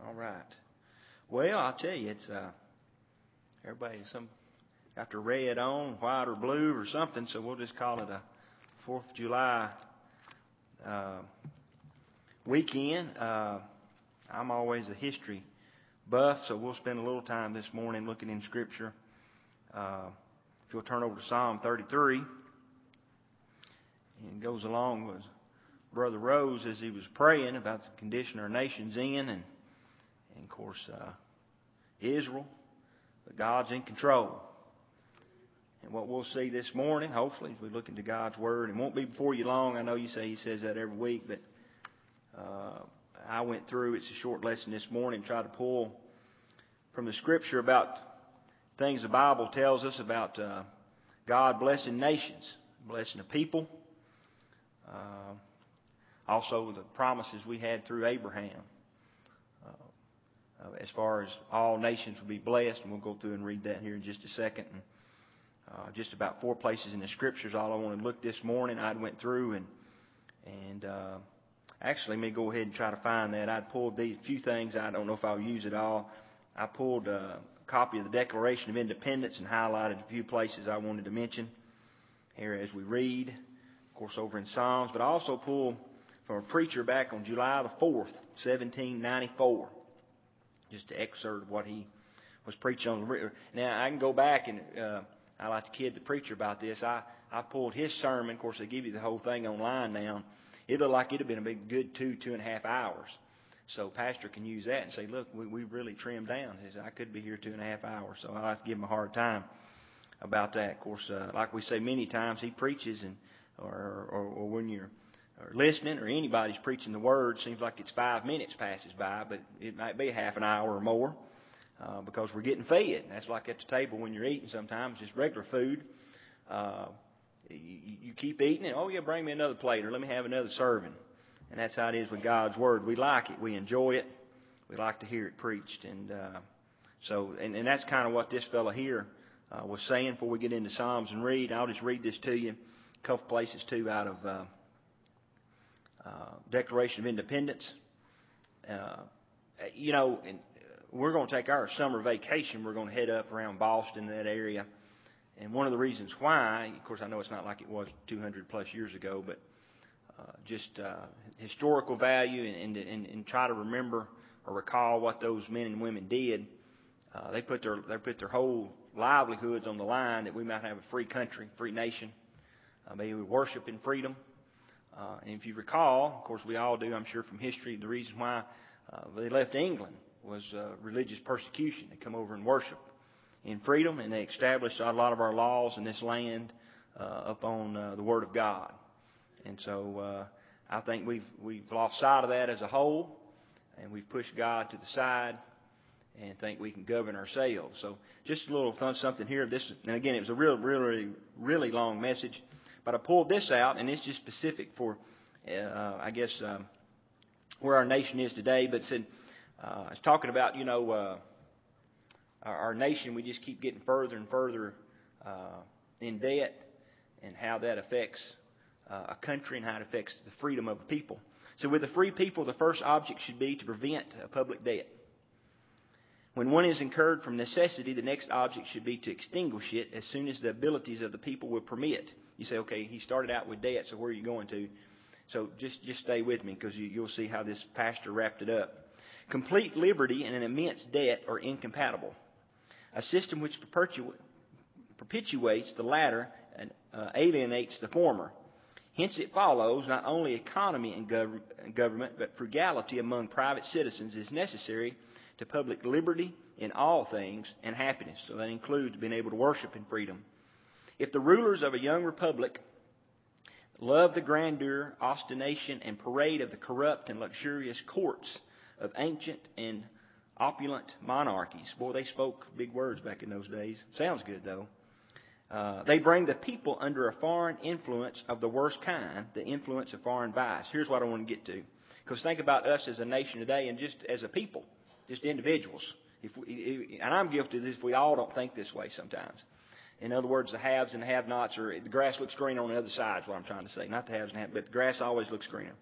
All right. Well, I'll tell you, it's everybody got their red on, white or blue or something, so we'll just call it a 4th of July weekend. I'm always a history buff, so we'll spend a little time this morning looking in Scripture. If you'll turn over to Psalm 33, and it goes along with Brother Rose as he was praying about the condition our nation's in, and of course, Israel, but God's in control. And what we'll see this morning, hopefully, as we look into God's Word, it won't be before you long. I know you say He says that every week, but I went through, it's a short lesson this morning, tried to pull from the Scripture about things the Bible tells us about God blessing nations, blessing the people, also the promises we had through Abraham. As far as all nations will be blessed, and we'll go through and read that here in just a second. And, just about 4 places in the Scriptures, all I want to look this morning, I went through and actually, let me go ahead and try to find that. I'd pulled these few things. I don't know if I'll use it all. I pulled a copy of the Declaration of Independence and highlighted a few places I wanted to mention here as we read, of course, over in Psalms. But I also pulled from a preacher back on July the 4th, 1794. Just an excerpt of what he was preaching on. Now, I can go back and I like to kid the preacher about this. I pulled his sermon. Of course, they give you the whole thing online now. It looked like it would have been a good 2.5 hours. So pastor can use that and say, look, we really trimmed down. He said, I could be here 2.5 hours. So I like to give him a hard time about that. Of course, like we say many times, he preaches, and or when you're listening or anybody's preaching the Word, seems like it's 5 minutes passes by, but it might be half an hour or more because we're getting fed. That's like at the table when you're eating sometimes, just regular food. You keep eating it. Oh, yeah, bring me another plate or let me have another serving. And that's how it is with God's Word. We like it. We enjoy it. We like to hear it preached. And and that's kind of what this fellow here was saying before we get into Psalms and read. I'll just read this to you. A couple places, too, out of Declaration of Independence. And we're going to take our summer vacation. We're going to head up around Boston, that area. And one of the reasons why, of course, I know it's not like it was 200 plus years ago, but just historical value and try to remember or recall what those men and women did. They put their whole livelihoods on the line that we might have a free country, free nation. Maybe we worship in freedom. And if you recall, of course we all do, I'm sure from history, the reason why they left England was religious persecution. They come over and worship in freedom, and they established a lot of our laws in this land upon the Word of God. And so I think we've lost sight of that as a whole, and we've pushed God to the side and think we can govern ourselves. So just a little something here. This, and again, it was a really long message. But I pulled this out, and it's just specific for, where our nation is today. But it's talking about, our nation. We just keep getting further and further in debt, and how that affects a country and how it affects the freedom of the people. So with the free people, the first object should be to prevent a public debt. When one is incurred from necessity, the next object should be to extinguish it as soon as the abilities of the people will permit. You say, okay, he started out with debt, so where are you going to? So just stay with me, because you'll see how this pastor wrapped it up. Complete liberty and an immense debt are incompatible. A system which perpetuates the latter and alienates the former. Hence it follows not only economy in government, but frugality among private citizens is necessary to public liberty in all things and happiness. So that includes being able to worship in freedom. If the rulers of a young republic love the grandeur, ostentation, and parade of the corrupt and luxurious courts of ancient and opulent monarchies. Boy, they spoke big words back in those days. Sounds good, though. They bring the people under a foreign influence of the worst kind, the influence of foreign vice. Here's what I want to get to. Because think about us as a nation today and just as a people, just individuals. And I'm guilty of this if we all don't think this way sometimes. In other words, the haves and the have-nots, or the grass looks greener on the other side is what I'm trying to say. Not the haves and have, but the grass always looks greener.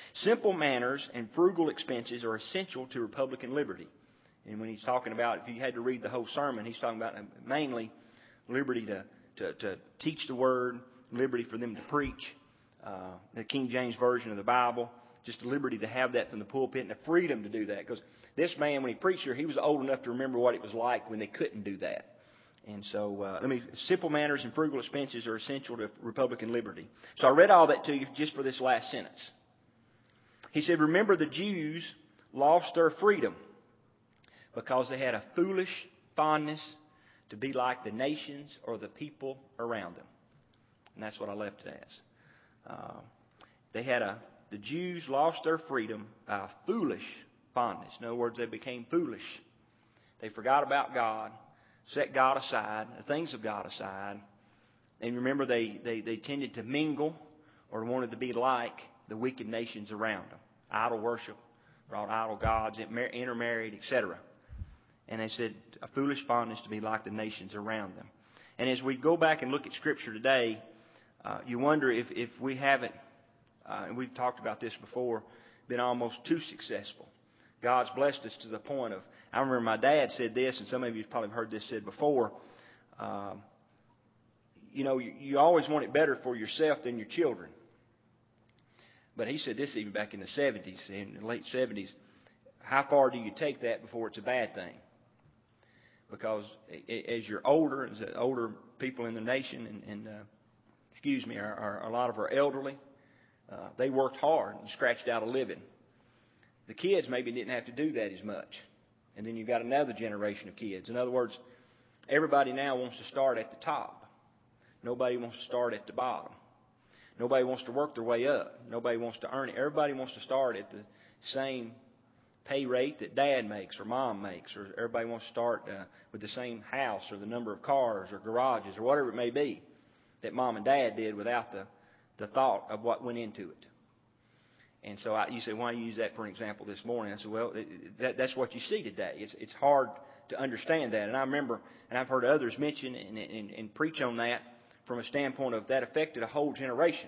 Simple manners and frugal expenses are essential to Republican liberty. And when he's talking about, if you had to read the whole sermon, he's talking about mainly liberty to teach the Word, liberty for them to preach, the King James Version of the Bible, just the liberty to have that from the pulpit and the freedom to do that. Because this man, when he preached here, he was old enough to remember what it was like when they couldn't do that. And so, simple manners and frugal expenses are essential to Republican liberty. So I read all that to you just for this last sentence. He said, remember the Jews lost their freedom because they had a foolish fondness to be like the nations or the people around them. And that's what I left it as. The Jews lost their freedom by a foolish fondness. In other words, they became foolish. They forgot about God, set God aside, the things of God aside. And remember, they tended to mingle or wanted to be like the wicked nations around them. Idol worship, brought idol gods, intermarried, etc. And they said a foolish fondness to be like the nations around them. And as we go back and look at Scripture today, you wonder if we haven't, and we've talked about this before, been almost too successful. God's blessed us to the point of, I remember my dad said this, and some of you have probably heard this said before, you always want it better for yourself than your children. But he said this even back in the 70s, in the late 70s, how far do you take that before it's a bad thing? Because as you're older, as older people in the nation, and a lot of our elderly, they worked hard and scratched out a living. The kids maybe didn't have to do that as much. And then you've got another generation of kids. In other words, everybody now wants to start at the top. Nobody wants to start at the bottom. Nobody wants to work their way up. Nobody wants to earn it. Everybody wants to start at the same pay rate that dad makes or mom makes. Or everybody wants to start with the same house or the number of cars or garages or whatever it may be that mom and dad did without the thought of what went into it. And so you say, why do you use that for an example this morning? I said, well, that's what you see today. It's hard to understand that. And I remember, and I've heard others mention and preach on that from a standpoint of that affected a whole generation.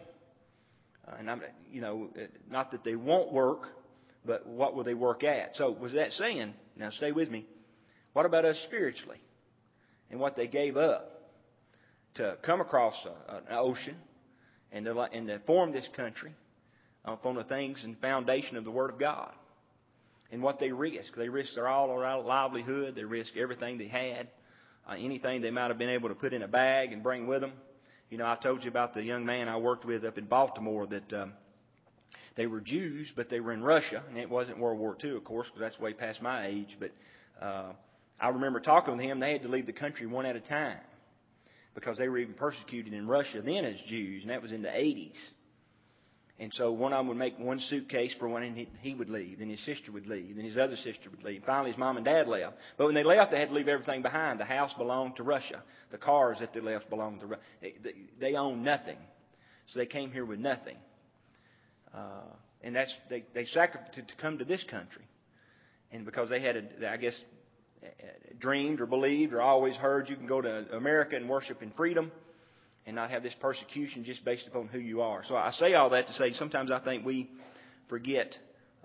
Not that they won't work, but what will they work at? So was that saying, now stay with me, what about us spiritually? And what they gave up to come across an ocean and to form this country upon the things and foundation of the Word of God. And what they risked. They risked their all livelihood. They risked everything they had. Anything they might have been able to put in a bag and bring with them. I told you about the young man I worked with up in Baltimore that they were Jews, but they were in Russia. And it wasn't World War II, of course, because that's way past my age. But I remember talking with him. They had to leave the country one at a time because they were even persecuted in Russia then as Jews. And that was in the 80s. And so one of them would make one suitcase for one, and he would leave. Then his sister would leave. Then his other sister would leave. Finally, his mom and dad left. But when they left, they had to leave everything behind. The house belonged to Russia. The cars that they left belonged to Russia. They owned nothing. So they came here with nothing. And they sacrificed to come to this country. And because they had, dreamed or believed or always heard you can go to America and worship in freedom and not have this persecution just based upon who you are. So I say all that to say sometimes I think we forget,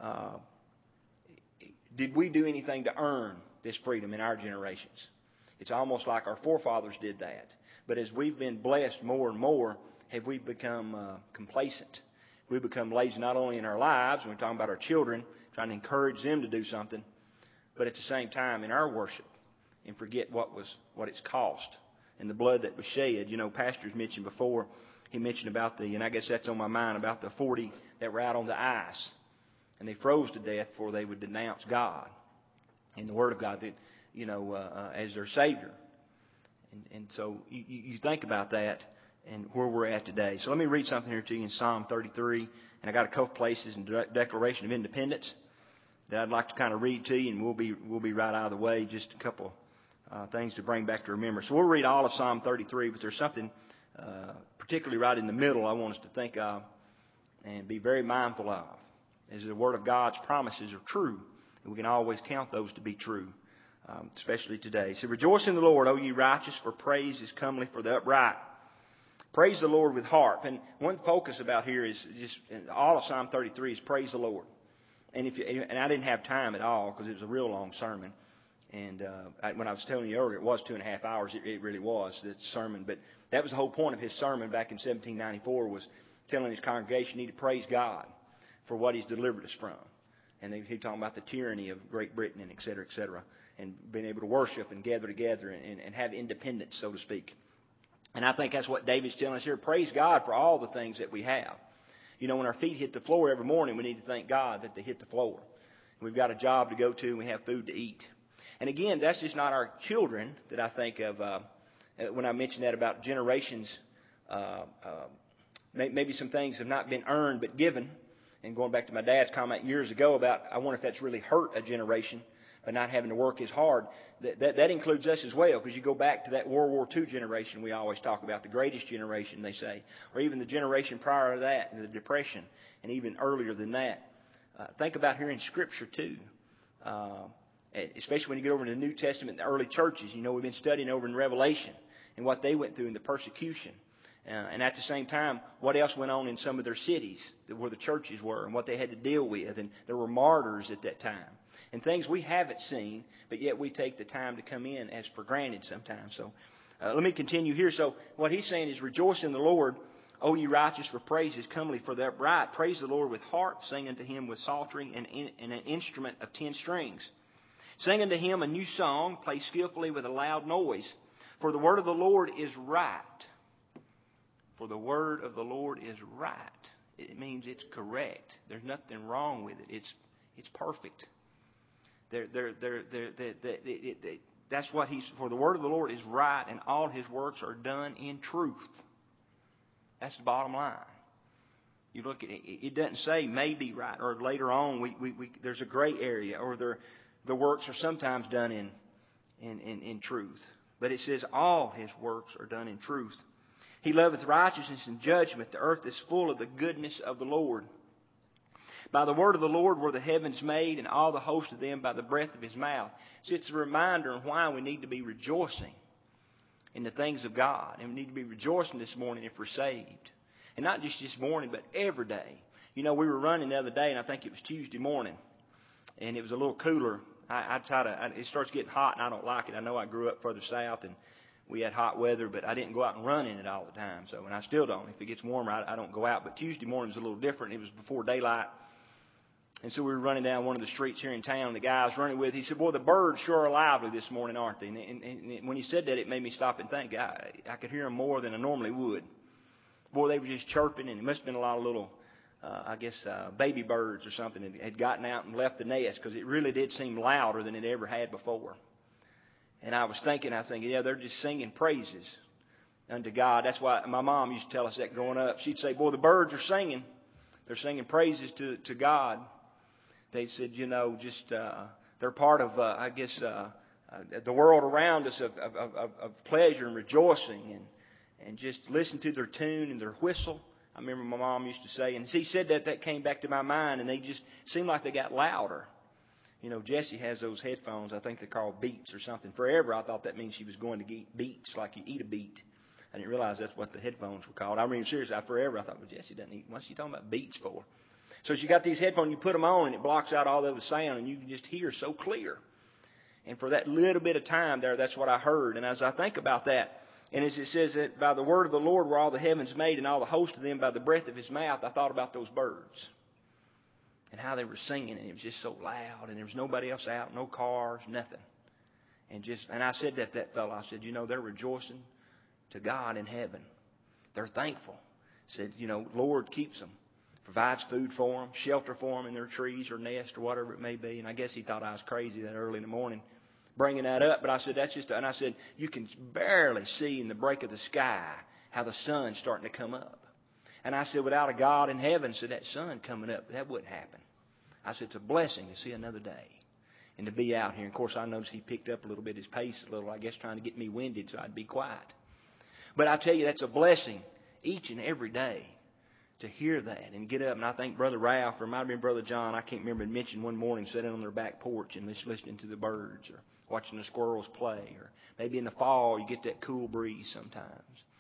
did we do anything to earn this freedom in our generations? It's almost like our forefathers did that. But as we've been blessed more and more, have we become complacent? We've become lazy not only in our lives, when we're talking about our children, trying to encourage them to do something, but at the same time in our worship and forget what it's cost. And the blood that was shed. Pastors mentioned before, he mentioned about and I guess that's on my mind, about the 40 that were out on the ice. And they froze to death before they would denounce God and the Word of God as their Savior. And so you think about that and where we're at today. So let me read something here to you in Psalm 33. And I got a couple places in the Declaration of Independence that I'd like to kind of read to you, and we'll be right out of the way. Just a couple things to bring back to remembrance. So we'll read all of Psalm 33, but there's something particularly right in the middle I want us to think of and be very mindful of. As the Word of God's promises are true, and we can always count those to be true, especially today. So rejoice in the Lord, O ye righteous, for praise is comely for the upright. Praise the Lord with harp. And one focus about here is just all of Psalm 33 is praise the Lord. And I didn't have time at all because it was a real long sermon. And when I was telling you earlier, it was 2.5 hours. It really was, the sermon. But that was the whole point of his sermon back in 1794, was telling his congregation you need to praise God for what He's delivered us from. And he talking about the tyranny of Great Britain and et cetera, and being able to worship and gather together and have independence, so to speak. And I think that's what David's telling us here. Praise God for all the things that we have. You know, when our feet hit the floor every morning, we need to thank God that they hit the floor. We've got a job to go to and we have food to eat. And again, that's just not our children that I think of when I mention that about generations. Maybe some things have not been earned but given. And going back to my dad's comment years ago about, I wonder if that's really hurt a generation by not having to work as hard. That includes us as well, because you go back to that World War II generation we always talk about, the greatest generation, they say, or even the generation prior to that, the Depression, and even earlier than that. Think about here in Scripture, too. Especially when you get over to the New Testament, the early churches. You know, we've been studying over in Revelation and what they went through in the persecution. And at the same time, what else went on in some of their cities where the churches were and what they had to deal with. And there were martyrs at that time. And things we haven't seen, but yet we take the time to come in as for granted sometimes. So let me continue here. So what he's saying is, rejoice in the Lord, O ye righteous, for praise is comely for the upright. Praise the Lord with harp, sing unto Him with psaltery and an instrument of 10 strings. Sing unto Him a new song, play skillfully with a loud noise. For the word of the Lord is right. For the word of the Lord is right. It means it's correct. There's nothing wrong with it. It's perfect. That's what for the word of the Lord is right, and all His works are done in truth. That's the bottom line. You look at it; it doesn't say maybe right, or later on there's a gray area, or the works are sometimes done in truth. But it says all His works are done in truth. He loveth righteousness and judgment. The earth is full of the goodness of the Lord. By the word of the Lord were the heavens made, and all the host of them by the breath of His mouth. So it's a reminder of why we need to be rejoicing in the things of God. And we need to be rejoicing this morning if we're saved. And not just this morning, but every day. You know, we were running the other day, and I think it was Tuesday morning, and it was a little cooler. It starts getting hot, and I don't like it. I know I grew up further south, and we had hot weather, but I didn't go out and run in it all the time. So, and I still don't. If it gets warmer, I don't go out. But Tuesday morning was a little different. It was before daylight. And so we were running down one of the streets here in town. The guy I was running with, he said, boy, the birds sure are lively this morning, aren't they? And when he said that, it made me stop and think. I could hear them more than I normally would. Boy, they were just chirping, and it must have been a lot of little, baby birds or something that had gotten out and left the nest, because it really did seem louder than it ever had before. And I was thinking, yeah, they're just singing praises unto God. That's why my mom used to tell us that growing up. She'd say, boy, the birds are singing. They're singing praises to God. They said, you know, just they're part of, the world around us of pleasure and rejoicing, and just listen to their tune and their whistle. I remember my mom used to say, and she said that came back to my mind, and they just seemed like they got louder. You know, Jessie has those headphones, I think they're called Beats or something. Forever, I thought that means she was going to eat beets, like you eat a beet. I didn't realize that's what the headphones were called. I mean, seriously, forever I thought, well, Jessie doesn't eat. What's she talking about beets for? So she got these headphones, you put them on, and it blocks out all the other sound, and you can just hear so clear. And for that little bit of time there, that's what I heard. And as I think about that, and as it says that by the word of the Lord were all the heavens made, and all the host of them by the breath of His mouth, I thought about those birds and how they were singing, and it was just so loud, and there was nobody else out, no cars, nothing. And I said that fellow, I said, you know, they're rejoicing to God in heaven. They're thankful. I said, you know, Lord keeps them, provides food for them, shelter for them in their trees or nest or whatever it may be. And I guess he thought I was crazy that early in the morning bringing that up. But I said, and I said, you can barely see in the break of the sky how the sun's starting to come up. And I said, without a God in heaven, said that sun coming up, that wouldn't happen. I said, it's a blessing to see another day and to be out here. And of course, I noticed he picked up a little bit, his pace a little, I guess trying to get me winded so I'd be quiet. But I tell you, that's a blessing each and every day to hear that and get up. And I think Brother Ralph, or it might have been Brother John, I can't remember, mentioned one morning sitting on their back porch and just listening to the birds or watching the squirrels play. Or maybe in the fall you get that cool breeze sometimes.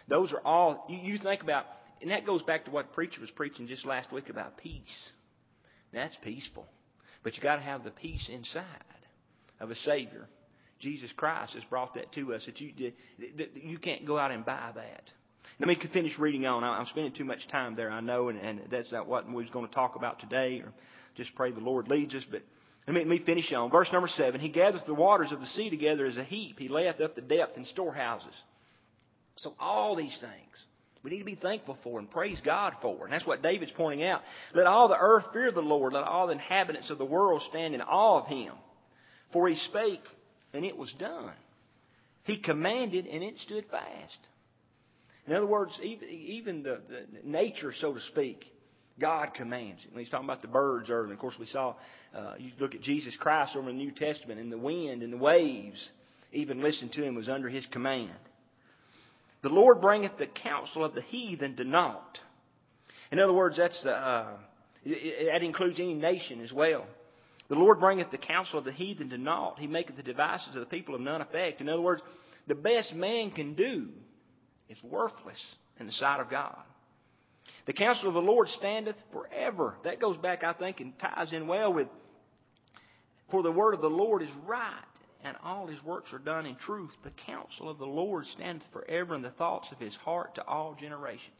Those are all, you think about, and that goes back to what the preacher was preaching just last week about peace. That's peaceful. But you got to have the peace inside of a Savior. Jesus Christ has brought that to us, that you can't go out and buy that. Let me finish reading on. I'm spending too much time there, I know, and that's not what we was going to talk about today, or just pray the Lord leads us. But let me finish on. Verse number 7, He gathereth the waters of the sea together as a heap. He layeth up the depth in storehouses. So all these things we need to be thankful for and praise God for. And that's what David's pointing out. Let all the earth fear the Lord. Let all the inhabitants of the world stand in awe of Him. For He spake, and it was done. He commanded, and it stood fast. In other words, even the nature, so to speak, God commands it. When He's talking about the birds earlier, of course we saw, you look at Jesus Christ over in the New Testament, and the wind and the waves even listened to Him, was under His command. The Lord bringeth the counsel of the heathen to naught. In other words, that includes any nation as well. The Lord bringeth the counsel of the heathen to naught. He maketh the devices of the people of none effect. In other words, the best man can do is worthless in the sight of God. The counsel of the Lord standeth forever. That goes back, I think, and ties in well with, for the word of the Lord is right, and all His works are done in truth. The counsel of the Lord standeth forever, and the thoughts of His heart to all generations.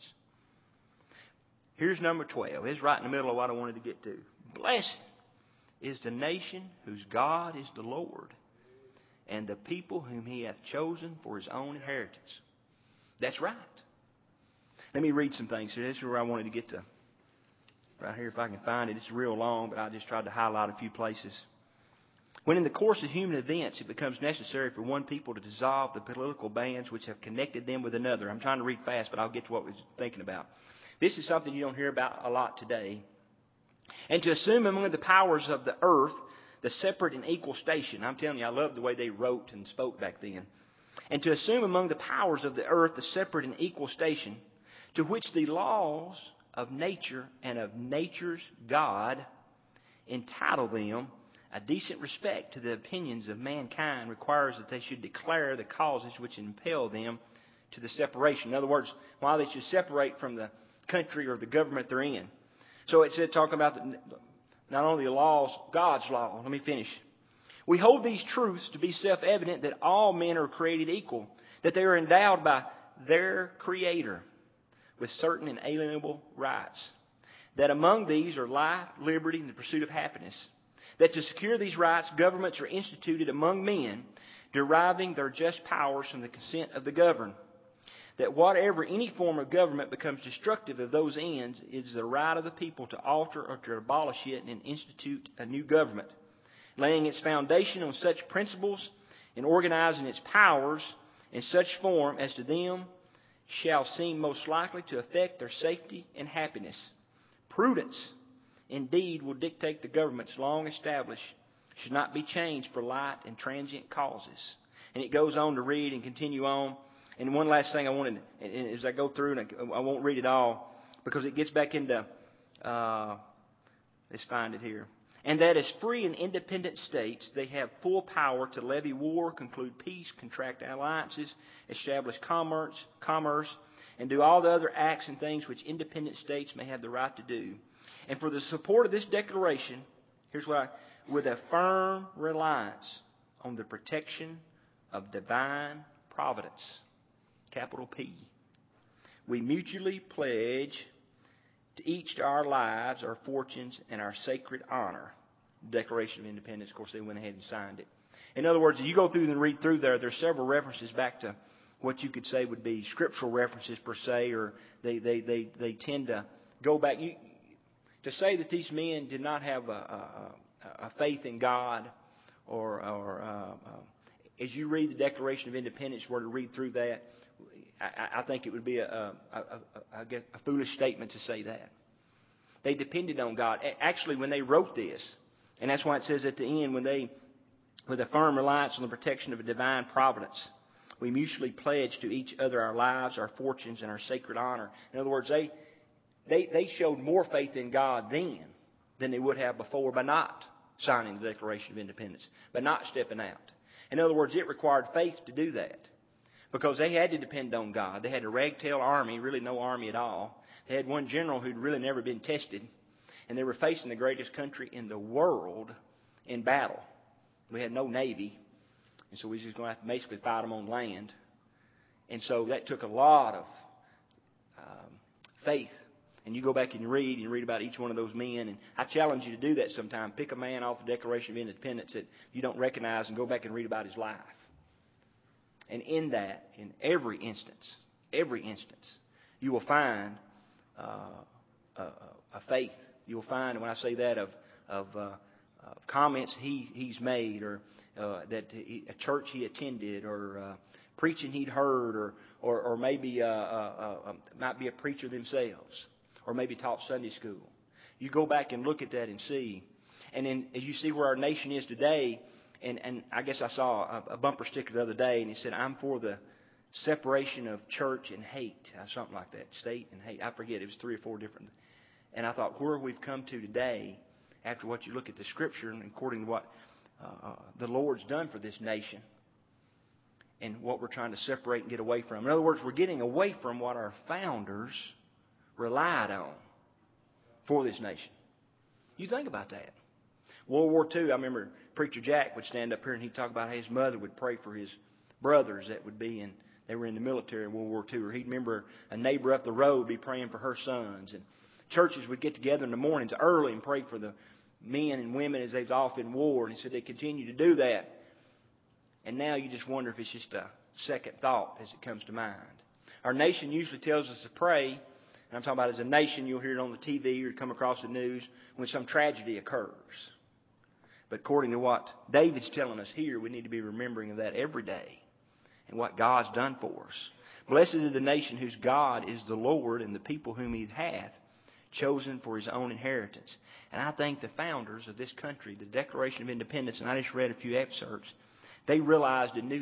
Here's number 12. It's right in the middle of what I wanted to get to. Blessed is the nation whose God is the Lord, and the people whom He hath chosen for His own inheritance. That's right. Let me read some things here. This is where I wanted to get to. Right here, if I can find it. It's real long, but I just tried to highlight a few places. When in the course of human events it becomes necessary for one people to dissolve the political bands which have connected them with another. I'm trying to read fast, but I'll get to what we're thinking about. This is something you don't hear about a lot today. And to assume among the powers of the earth the separate and equal station. I'm telling you, I love the way they wrote and spoke back then. And to assume among the powers of the earth the separate and equal station to which the laws of nature and of nature's God entitle them, a decent respect to the opinions of mankind requires that they should declare the causes which impel them to the separation. In other words, why they should separate from the country or the government they're in. So it said, talking about not only the laws, God's law. Let me finish. We hold these truths to be self-evident, that all men are created equal, that they are endowed by their Creator with certain inalienable rights, that among these are life, liberty, and the pursuit of happiness, that to secure these rights, governments are instituted among men, deriving their just powers from the consent of the governed, that whatever any form of government becomes destructive of those ends, it is the right of the people to alter or to abolish it and institute a new government, laying its foundation on such principles and organizing its powers in such form as to them shall seem most likely to affect their safety and happiness. Prudence, indeed, will dictate the governments long established should not be changed for light and transient causes. And it goes on to read and continue on. And one last thing I wanted, as I go through, and I won't read it all, because it gets back into, let's find it here. And that as free and independent states, they have full power to levy war, conclude peace, contract alliances, establish commerce, and do all the other acts and things which independent states may have the right to do. And for the support of this declaration, here's what with a firm reliance on the protection of divine providence, capital P, we mutually pledge to each our lives, our fortunes, and our sacred honor. Declaration of Independence, of course, they went ahead and signed it. In other words, if you go through and read through there's several references back to what you could say would be scriptural references per se, or they tend to go back. To say that these men did not have a faith in God, or as you read the Declaration of Independence, were to read through that, I think it would be a foolish statement to say that. They depended on God. Actually, when they wrote this, and that's why it says at the end, when they, with a firm reliance on the protection of a divine providence, we mutually pledge to each other our lives, our fortunes, and our sacred honor. In other words, they showed more faith in God then than they would have before by not signing the Declaration of Independence, by not stepping out. In other words, it required faith to do that. because they had to depend on God. They had a ragtail army, really no army at all. They had one general who'd really never been tested, and they were facing the greatest country in the world in battle. We had no navy, and so we were just going to have to basically fight them on land. And so that took a lot of faith. And you go back and you read about each one of those men. And I challenge you to do that sometime. Pick a man off the Declaration of Independence that you don't recognize and go back and read about his life. And in that, in every instance, you will find a faith. You will find, when I say that, of comments he's made, or that a church he attended, or preaching he'd heard, or maybe might be a preacher themselves, or maybe taught Sunday school. You go back and look at that and see. And then as you see where our nation is today, and I guess I saw a bumper sticker the other day, and it said, "I'm for the separation of church and hate," something like that, state and hate. I forget, it was 3 or 4 different. And I thought, where we've come to today, after what you look at the Scripture, and according to what the Lord's done for this nation, and what we're trying to separate and get away from. In other words, we're getting away from what our founders relied on for this nation. You think about that. World War II, I remember Preacher Jack would stand up here and he'd talk about how his mother would pray for his brothers that would be they were in the military in World War II. Or he'd remember a neighbor up the road be praying for her sons. And churches would get together in the mornings early and pray for the men and women as they was off in war. And he said they continue to do that. And now you just wonder if it's just a second thought as it comes to mind. Our nation usually tells us to pray, and I'm talking about as a nation, you'll hear it on the TV or come across the news when some tragedy occurs. But according to what David's telling us here, we need to be remembering of that every day and what God's done for us. Blessed is the nation whose God is the Lord, and the people whom He hath chosen for His own inheritance. And I think the founders of this country, the Declaration of Independence, and I just read a few excerpts, they realized and knew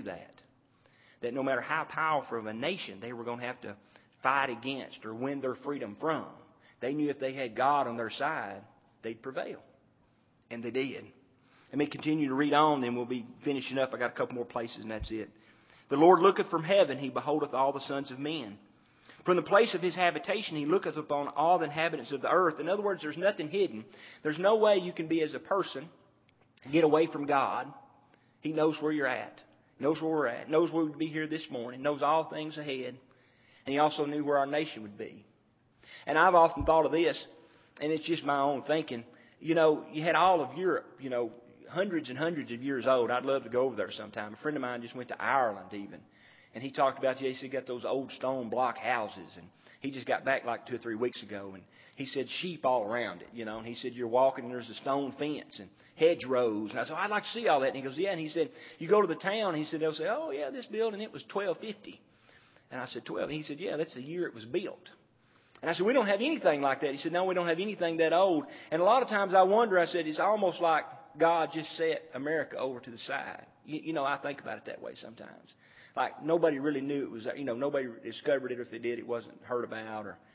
that no matter how powerful of a nation they were going to have to fight against or win their freedom from, they knew if they had God on their side, they'd prevail. And they did. Let me continue to read on, then we'll be finishing up. I got a couple more places, and that's it. The Lord looketh from heaven, He beholdeth all the sons of men. From the place of His habitation, He looketh upon all the inhabitants of the earth. In other words, there's nothing hidden. There's no way you can be, as a person, get away from God. He knows where you're at, knows where we're at, knows where we'd be here this morning, knows all things ahead. And He also knew where our nation would be. And I've often thought of this, and it's just my own thinking. You know, you had all of Europe, hundreds and hundreds of years old. I'd love to go over there sometime. A friend of mine just went to Ireland even. And he talked about, he got those old stone block houses. And he just got back like 2 or 3 weeks ago. And he said sheep all around it, And he said, you're walking and there's a stone fence and hedgerows. And I said, I'd like to see all that. And he goes, yeah. And he said, you go to the town. And he said, they'll say, oh, yeah, this building, it was 1250. And I said, 12. And he said, yeah, that's the year it was built. And I said, we don't have anything like that. He said, no, we don't have anything that old. And a lot of times I wonder, I said, it's almost like God just set America over to the side. I think about it that way sometimes. Like nobody really knew it was there. Nobody discovered it. Or if they did, it wasn't heard about. Or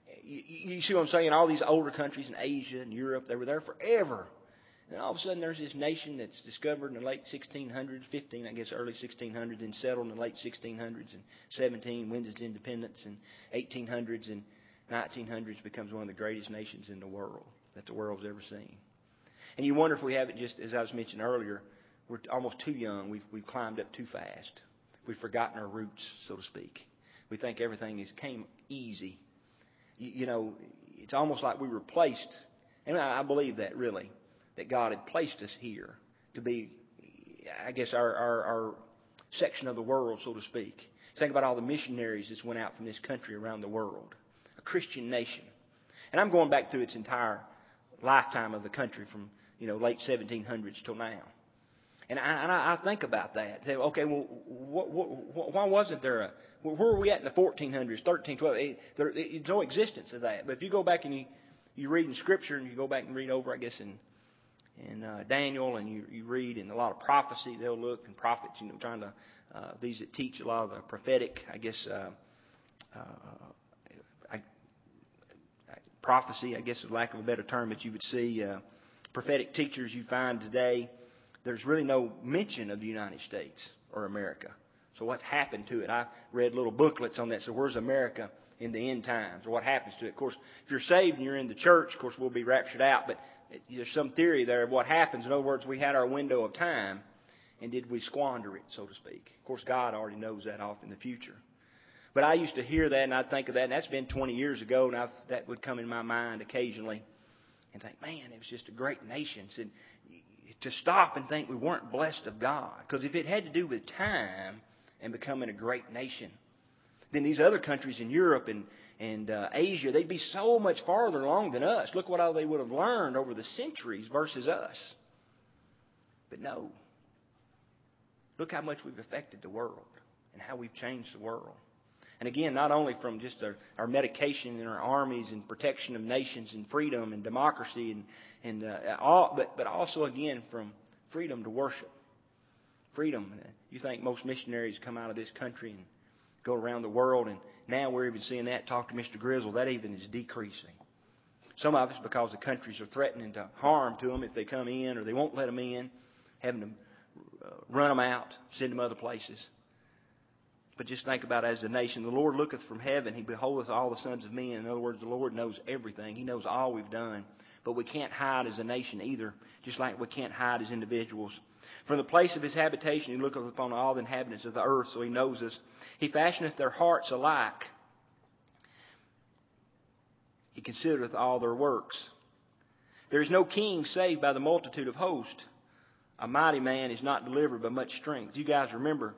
you see what I'm saying? All these older countries in Asia and Europe, they were there forever. And all of a sudden there's this nation that's discovered in the late 1600s, early 1600s, and settled in the late 1600s, and 17 wins its independence, and 1800s and 1900s becomes one of the greatest nations in the world that the world's ever seen. And you wonder if we haven't, just as I was mentioning earlier, we're almost too young. We've climbed up too fast. We've forgotten our roots, so to speak. We think everything came easy. It's almost like we were placed, and I believe that really, that God had placed us here to be, I guess, our section of the world, so to speak. Think about all the missionaries that went out from this country around the world. A Christian nation. And I'm going back through its entire lifetime of the country from, late 1700s till now. And I think about that. Say, okay, well, why wasn't there where were we at in the 1400s, 13, 12? There's no existence of that. But if you go back and you read in Scripture, and you go back and read over, I guess, in Daniel, and you read in a lot of prophecy, they'll look, and prophets, trying to, these that teach a lot of the prophetic, I guess, prophecy, I guess, for lack of a better term, that you would see prophetic teachers you find today. There's really no mention of the United States or America. So what's happened to it? I read little booklets on that. So where's America in the end times? Or what happens to it? Of course, if you're saved and you're in the church, of course, we'll be raptured out. But there's some theory there of what happens. In other words, we had our window of time, and did we squander it, so to speak? Of course, God already knows that off in the future. But I used to hear that, and I'd think of that, and that's been 20 years ago, and that would come in my mind occasionally, and think, man, it was just a great nation. And to stop and think we weren't blessed of God. Because if it had to do with time and becoming a great nation, then these other countries in Europe and Asia, they'd be so much farther along than us. Look what all they would have learned over the centuries versus us. But no. Look how much we've affected the world and how we've changed the world. And again, not only from just our medication and our armies and protection of nations and freedom and democracy but also again from freedom to worship. Freedom. You think most missionaries come out of this country and go around the world, and now we're even seeing that. Talk to Mr. Grizzle. That even is decreasing. Some of it's because the countries are threatening to harm to them if they come in, or they won't let them in, having to run them out, send them other places. But just think about it as a nation. The Lord looketh from heaven. He beholdeth all the sons of men. In other words, the Lord knows everything. He knows all we've done. But we can't hide as a nation either, just like we can't hide as individuals. From the place of His habitation, He looketh upon all the inhabitants of the earth, so He knows us. He fashioneth their hearts alike. He considereth all their works. There is no king saved by the multitude of hosts. A mighty man is not delivered by much strength. You guys remember,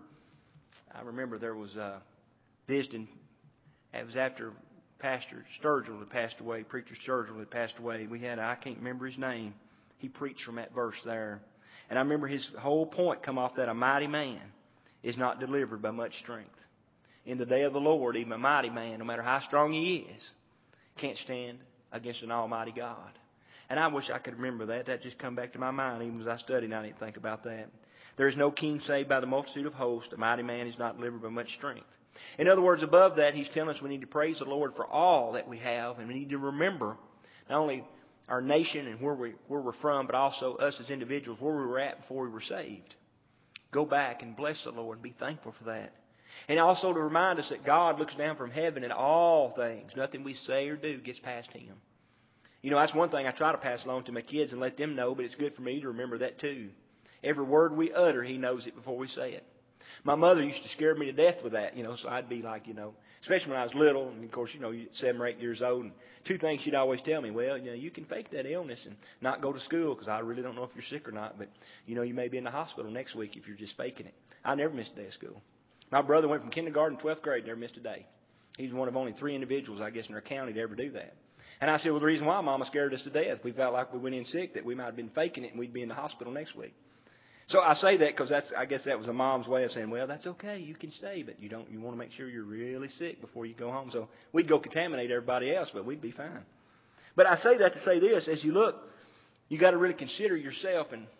I remember there was visiting. It was after Pastor Sturgill had passed away. Preacher Sturgill had passed away. We had, I can't remember his name. He preached from that verse there. And I remember his whole point come off that a mighty man is not delivered by much strength. In the day of the Lord, even a mighty man, no matter how strong he is, can't stand against an almighty God. And I wish I could remember that. That just come back to my mind even as I studied and I didn't think about that. There is no king saved by the multitude of hosts. A mighty man is not delivered by much strength. In other words, above that, He's telling us we need to praise the Lord for all that we have. And we need to remember not only our nation and where we're from, but also us as individuals, where we were at before we were saved. Go back and bless the Lord and be thankful for that. And also to remind us that God looks down from heaven at all things. Nothing we say or do gets past Him. You know, that's one thing I try to pass along to my kids and let them know, but it's good for me to remember that too. Every word we utter, He knows it before we say it. My mother used to scare me to death with that, so I'd be like, especially when I was little, and of course, 7 or 8 years old, and two things she'd always tell me, well, you can fake that illness and not go to school because I really don't know if you're sick or not, but, you may be in the hospital next week if you're just faking it. I never missed a day of school. My brother went from kindergarten to 12th grade, never missed a day. He's one of only 3 individuals, I guess, in our county to ever do that. And I said, well, the reason why Mama scared us to death, we felt like we went in sick, that we might have been faking it and we'd be in the hospital next week. So I say that because I guess that was a mom's way of saying, well, that's okay, you can stay, but you want to make sure you're really sick before you go home. So we'd go contaminate everybody else, but we'd be fine. But I say that to say this, as you look, you got to really consider yourself and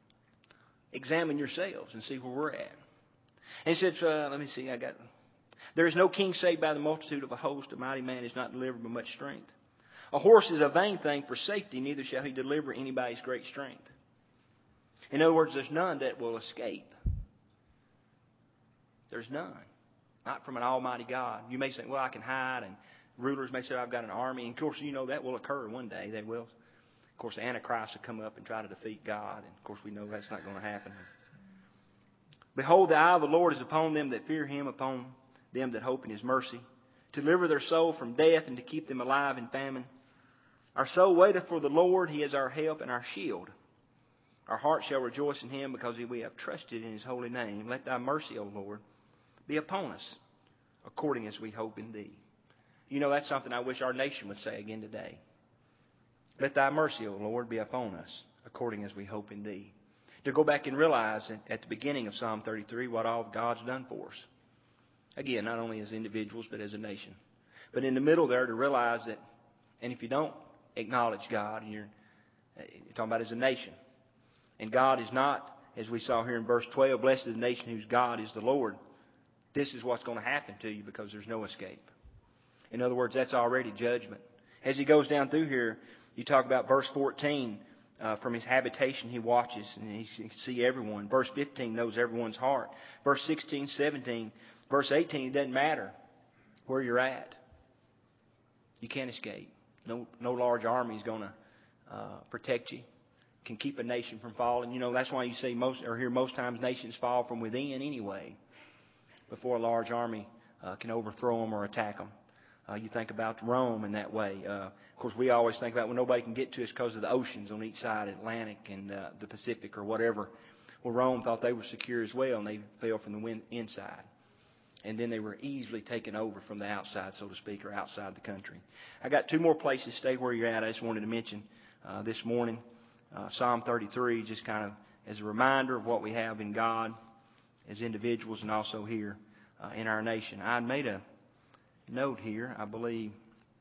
examine yourselves and see where we're at. And he said, let me see, there is no king saved by the multitude of a host. A mighty man is not delivered by much strength. A horse is a vain thing for safety, neither shall he deliver anybody's great strength. In other words, there's none that will escape. There's none. Not from an almighty God. You may say, well, I can hide, and rulers may say, I've got an army. And of course, that will occur one day. They will. Of course, the Antichrist will come up and try to defeat God. And of course, we know that's not going to happen. Behold, the eye of the Lord is upon them that fear Him, upon them that hope in His mercy, to deliver their soul from death and to keep them alive in famine. Our soul waiteth for the Lord. He is our help and our shield. Our heart shall rejoice in Him because we have trusted in His holy name. Let Thy mercy, O Lord, be upon us according as we hope in Thee. That's something I wish our nation would say again today. Let Thy mercy, O Lord, be upon us according as we hope in Thee. To go back and realize at the beginning of Psalm 33 what all of God's done for us. Again, not only as individuals, but as a nation. But in the middle there to realize that, and if you don't acknowledge God, and you're talking about as a nation, and God is not, as we saw here in verse 12, blessed is the nation whose God is the Lord. This is what's going to happen to you because there's no escape. In other words, that's already judgment. As he goes down through here, you talk about verse 14. From his habitation he watches, and he can see everyone. Verse 15 knows everyone's heart. Verse 16, 17, verse 18, it doesn't matter where you're at. You can't escape. No large army is going to protect you. Can keep a nation from falling. You know, that's why you see most times nations fall from within anyway, before a large army can overthrow them or attack them. You think about Rome in that way. Of course, we always think about when nobody can get to us because of the oceans on each side, Atlantic and the Pacific or whatever. Well, Rome thought they were secure as well, and they fell from the inside. And then they were easily taken over from the outside, so to speak, or outside the country. I got two more places. Stay where you're at. I just wanted to mention this morning Psalm 33, just kind of as a reminder of what we have in God as individuals and also here in our nation. I made a note here, I believe,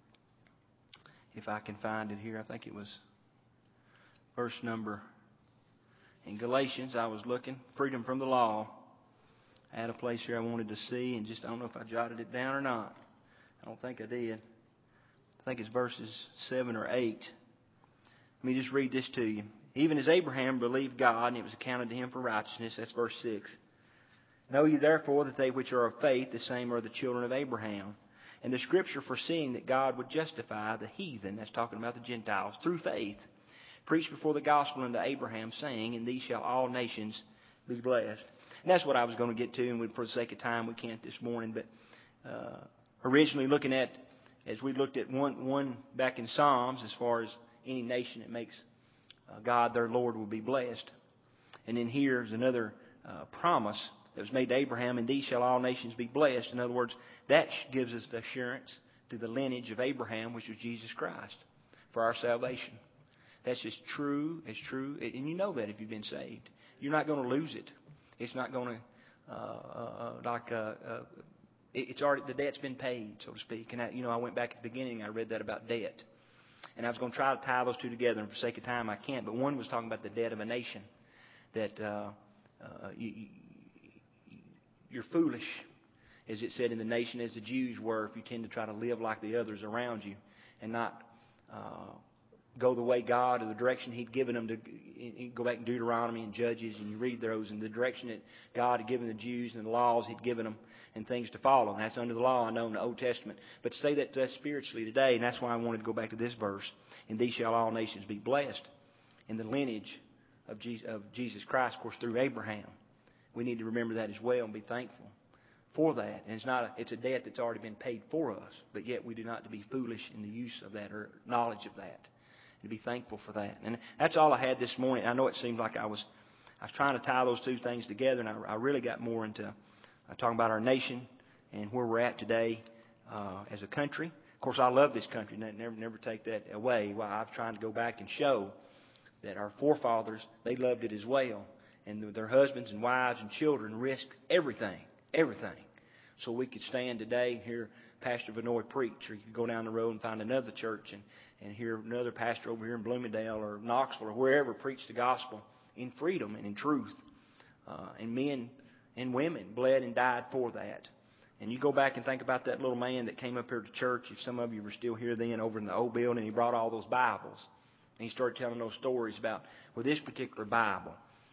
if I can find it here. I think it was verse number in Galatians. I was looking, freedom from the law. I had a place here I wanted to see, and just I don't know if I jotted it down or not. I don't think I did. I think it's verses 7 or 8. Let me just read this to you. Even as Abraham believed God, and it was accounted to him for righteousness. That's verse 6. Know ye therefore that they which are of faith, the same are the children of Abraham. And the Scripture, foreseeing that God would justify the heathen, that's talking about the Gentiles, through faith, preached before the gospel unto Abraham, saying, In thee shall all nations be blessed. And that's what I was going to get to, and for the sake of time we can't this morning. But originally looking at, as we looked at one back in Psalms, as far as any nation that makes God their Lord will be blessed. And then here's another promise that was made to Abraham, In thee shall all nations be blessed. In other words, that gives us the assurance through the lineage of Abraham, which was Jesus Christ, for our salvation. That's just true. It's true. And you know that if you've been saved. You're not going to lose it. It's not going to, it's already, the debt's been paid, so to speak. And I went back at the beginning, I read that about debt. And I was going to try to tie those two together, and for the sake of time I can't. But one was talking about the debt of a nation, that you're foolish, as it said in the nation, as the Jews were, if you tend to try to live like the others around you and not go the way God or the direction He'd given them to. You go back in Deuteronomy and Judges and you read those, and the direction that God had given the Jews and the laws He'd given them and things to follow. And that's under the law, I know, in the Old Testament. But to say that to us spiritually today, and that's why I wanted to go back to this verse, In thee shall all nations be blessed. In the lineage of Jesus Christ, of course, through Abraham. We need to remember that as well and be thankful for that. And it's a debt that's already been paid for us, but yet we do not to be foolish in the use of that or knowledge of that. To be thankful for that. And that's all I had this morning. I know it seemed like I was trying to tie those two things together, and I really got more into talking about our nation and where we're at today as a country. Of course, I love this country, and never take that away. Well, I've tried to go back and show that our forefathers, they loved it as well. And their husbands and wives and children risked everything, so we could stand today and hear Pastor Vinoy preach, or you could go down the road and find another church and hear another pastor over here in Bloomingdale or Knoxville or wherever preach the gospel in freedom and in truth. And men and women bled and died for that. And you go back and think about that little man that came up here to church, if some of you were still here then, over in the old building, he brought all those Bibles. And he started telling those stories about, well, this particular Bible,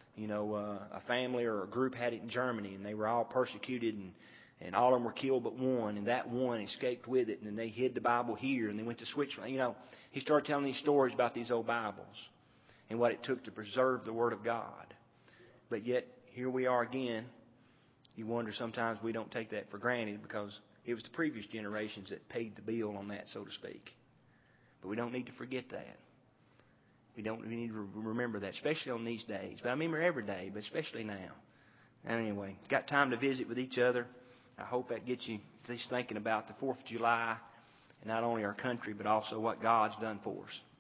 a family or a group had it in Germany, and they were all persecuted, and all of them were killed but one, and that one escaped with it, and then they hid the Bible here, and they went to Switzerland. He started telling these stories about these old Bibles and what it took to preserve the Word of God. But yet, here we are again. You wonder sometimes we don't take that for granted because it was the previous generations that paid the bill on that, so to speak. But we don't need to forget that. We need to remember that, especially on these days. But I remember every day, but especially now. Anyway, got time to visit with each other. I hope that gets you at least thinking about the 4th of July, and not only our country, but also what God's done for us.